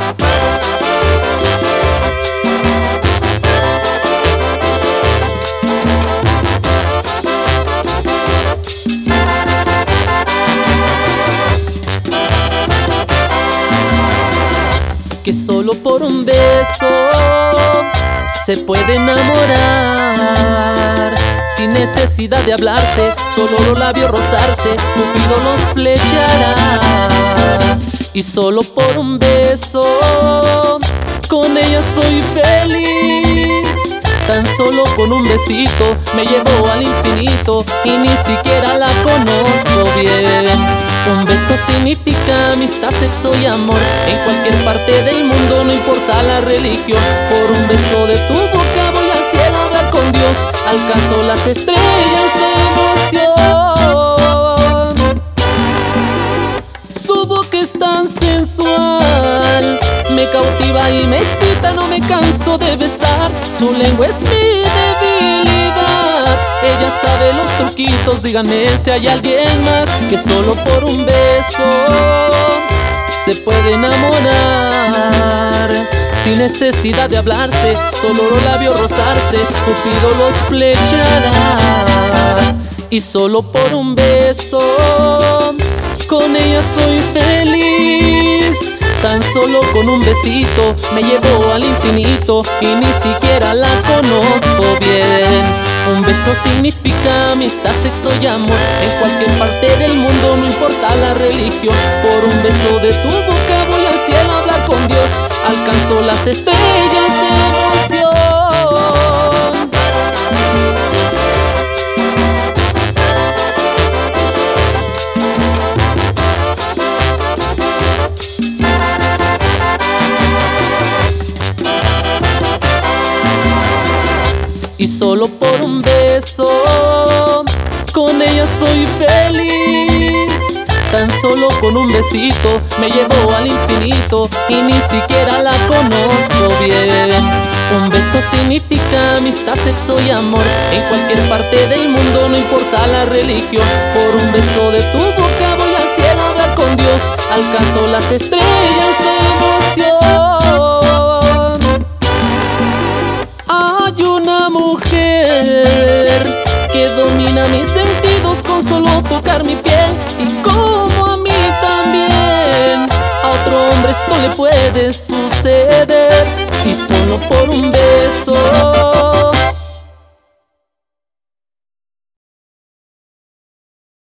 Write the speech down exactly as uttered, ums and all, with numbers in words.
Que solo por un beso se puede enamorar, sin necesidad de hablarse, solo los labios rozarse, Cupido los flechará. Y solo por un beso con ella soy feliz, tan solo con un besito me llevo al infinito y ni siquiera la conozco bien. Un beso significa amistad, sexo y amor. En cualquier parte del mundo, no importa la religión. Por un beso de tu boca voy al cielo a hablar con Dios. Alcanzo las estrellas de emoción. Su boca es tan sensual, me cautiva y me excita, no me canso de besar. Su lengua es mi debilidad, ella sabe los truquitos. Díganme si hay alguien más que solo por un beso se puede enamorar, sin necesidad de hablarse, solo los labios rozarse, Cupido los flechará. Y solo por un beso con ella soy feliz, tan solo con un besito me llevo al infinito y ni siquiera la conozco bien. Un beso significa amistad, sexo y amor. En cualquier parte del mundo, no importa la religión. Por un beso de tu boca voy al cielo a hablar con Dios. Alcanzo las estrellas de emoción. Y solo por un beso con ella soy feliz, tan solo con un besito me llevo al infinito y ni siquiera la conozco bien. Un beso significa amistad, sexo y amor. En cualquier parte del mundo, no importa la religión. Por un beso de tu boca voy al cielo a hablar con Dios. Alcanzo las estrellas de emoción. Hay una mujer que domina mis sentidos con solo tocar mi piel, y como a mí también a otro hombre esto le puede suceder. Y solo por un beso